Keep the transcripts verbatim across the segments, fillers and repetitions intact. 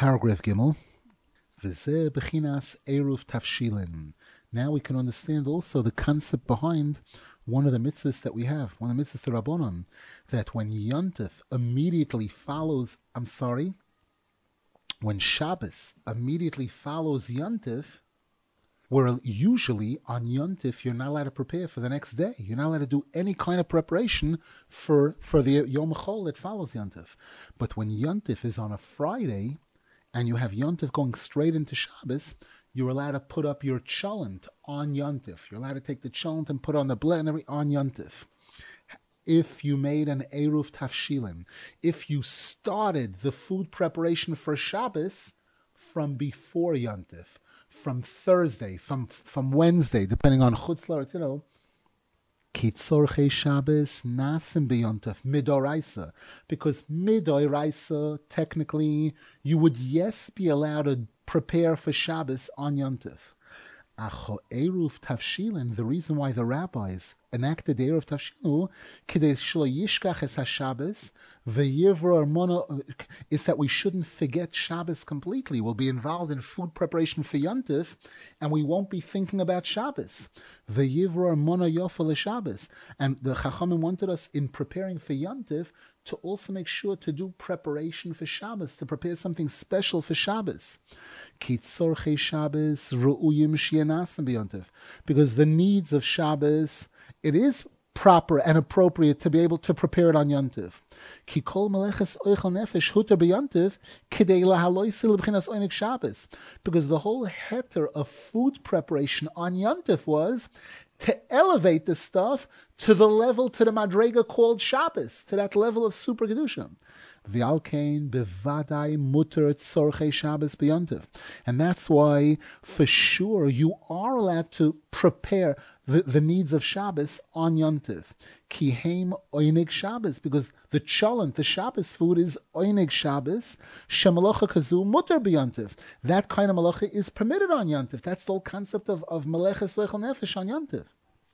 Paragraph Gimel. V'zeh bechinas eruv tafshilin. Now we can understand also the concept behind one of the mitzvahs that we have, one of the mitzvahs to Rabbanon, that when Yontif immediately follows, I'm sorry, when Shabbos immediately follows Yontif, where usually on Yontif you're not allowed to prepare for the next day. You're not allowed to do any kind of preparation for, for the Yom Chol that follows Yontif. But when Yontif is on a Friday, and you have Yontif going straight into Shabbos, you're allowed to put up your cholent on Yontif. You're allowed to take the cholent and put on the blend on Yontif. If you made an Eruv Tafshilin, if you started the food preparation for Shabbos from before Yontif, from Thursday, from from Wednesday, depending on Chutz La'aretz, you know, Kitzorchei Shabbos nasim b'Yontif midoraisa, because midoraisa technically you would yes be allowed to prepare for Shabbos on Yontif. Acho Eruv Tafshilin, the reason why the rabbis enacted the Eruv Tafshilin, Kidei shelo yishkach es haShabbos v'yivro armono, is that we shouldn't forget Shabbos completely. We'll be involved in food preparation for Yontif, and we won't be thinking about Shabbos. V'yivro armono yofa l'Shabbos, and the Chachamim wanted us in preparing for Yontif to also make sure to do preparation for Shabbos, to prepare something special for Shabbos. Kitzorchei Shabbos ru'uyim she'nasim b'Yontif, because the needs of Shabbos, it is proper and appropriate to be able to prepare it on Yontif. Ki kol meleches oichel nefesh huter b'Yontif kidei lahaloisil b'chinas oinik Shabbos, because the whole heter of food preparation on Yontif was to elevate the stuff to the level, to the madrega called Shabbos, to that level of super kedusha. V'alkein bevadai muter tzorchei Shabbos b'Yontif, and that's why, for sure, you are allowed to prepare the, the needs of Shabbos on Yontif. Ki heim oinig Shabbos, because the cholent, the Shabbos food, is oinig Shabbos. Shemalacha kazu muter b'Yontif. That kind of malacha is permitted on Yontif. That's the whole concept of of meleches oichel nefesh on Yontif.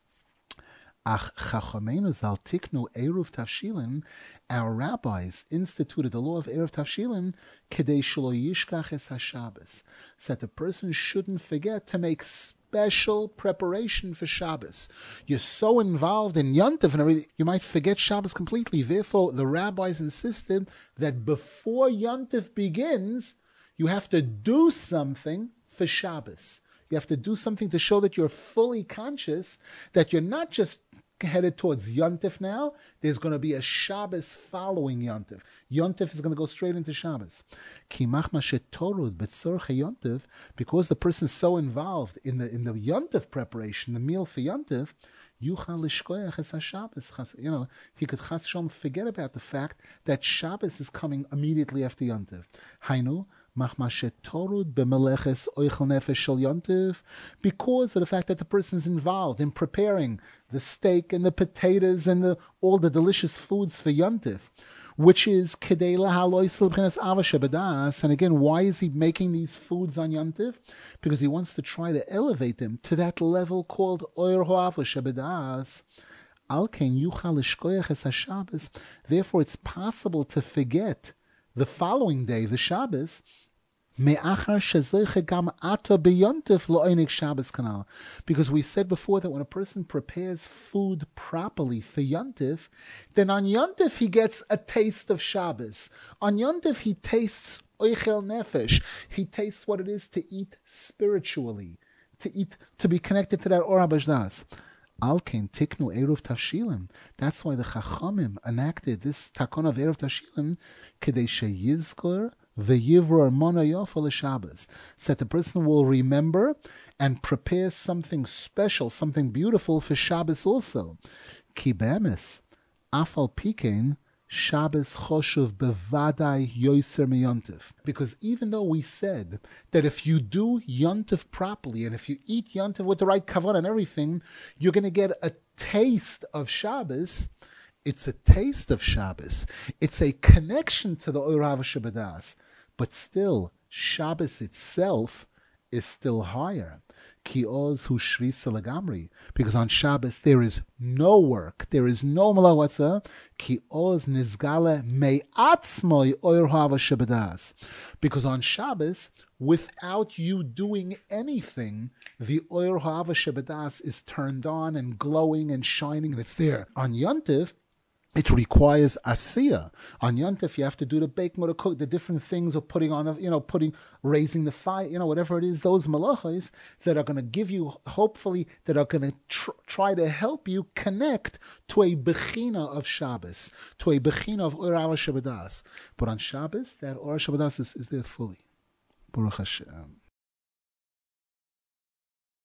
Ach Chachamenu zal tiknu Eruv Tafshilin, our rabbis instituted the law of Eruv Tafshilin kedei shelo yishkach es haShabbos, so that the person shouldn't forget to make special preparation for Shabbos. You're so involved in Yontif and everything, you might forget Shabbos completely. Therefore, the rabbis insisted that before Yontif begins, you have to do something for Shabbos. You have to do something to show that you're fully conscious, that you're not just headed towards Yontif now. There's going to be a Shabbos following Yontif. Yontif is going to go straight into Shabbos. Because the person is so involved in the in the Yontif preparation, the meal for Yontif, you know, he could chas shalom forget about the fact that Shabbos is coming immediately after Yontif. Hainu, because of the fact that the person is involved in preparing the steak and the potatoes and the, all the delicious foods for Yontif, which is kedei lahaloisil b'chinas ava shebedas. And again, why is he making these foods on Yontif? Because he wants to try to elevate them to that level called oyer ho'ava shebedas. Alkein yuchal lishkoyach es haShabbos. Therefore, it's possible to forget the following day, the Shabbos, because we said before that when a person prepares food properly for Yontif, then on Yontif he gets a taste of Shabbos. On Yontif he tastes oichel nefesh. He tastes what it is to eat spiritually, to eat, to be connected to that Or HaBashdas. Alkein tiknu Eruv Tafshilin. That's why the Chachamim enacted this takon of Eruv Tafshilin kedei sheyizkor v'yivro armono yofa l'Shabbos, so that the person will remember and prepare something special, something beautiful for Shabbos also. Ki be'emes afal pikein Shabbos choshuv bevadai yoser miyontif. Because even though we said that if you do Yontif properly and if you eat Yontif with the right kavanah and everything, you're going to get a taste of Shabbos. It's a taste of Shabbos. It's a connection to the Oyer HaShabbadas. But still, Shabbos itself is still higher. Ki oz hu shvisa legamri. Because on Shabbos there is no work, there is no malach whatsoever. Ki oz nizgale me'atzmoi oir hava shebedas. Because on Shabbos, without you doing anything, the oir hava shebedas is turned on and glowing and shining, and it's there. On Yontif, it requires asiya. On Yontif, you have to do the baking or the cook, the different things of putting on, you know, putting, raising the fire, you know, whatever it is, those malachas that are going to give you, hopefully, that are going to tr- try to help you connect to a bechina of Shabbos, to a bechina of Or Hava Shebedas. But on Shabbos, that Or Shabbos is, is there fully. Baruch Hashem.